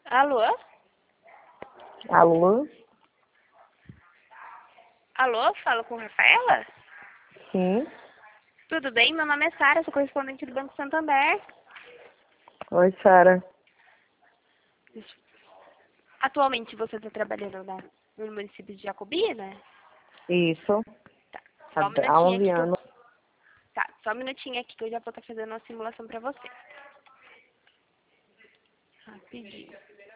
Alô? Alô? Alô, falo com Rafaela? Sim. Tudo bem? Meu nome é Sara, sou correspondente do Banco Santander. Oi, Sara. Atualmente você está trabalhando no município de Jacobina? Isso. Tá, Há só um minutinho 11 aqui anos. Tá, só um minutinho aqui que eu já vou estar fazendo uma simulação para você. Rapidinho.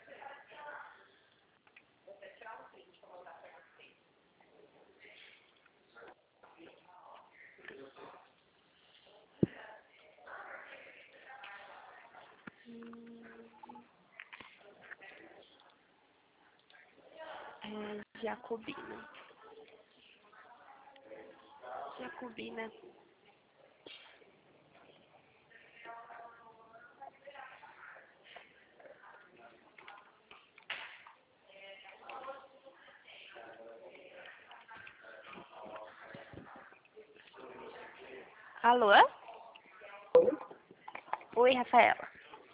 Jacobina. Jacobina. Alô? Oi, Rafaela.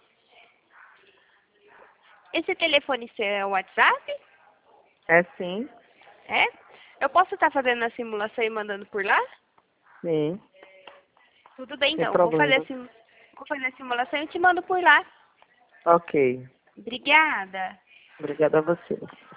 Esse telefone seu é o WhatsApp? É sim? É? Eu posso estar fazendo a simulação e mandando por lá? Sim. Tudo bem, Sem então. problema. Vou fazer a simulação e te mando por lá. Ok. Obrigada. Obrigada a você.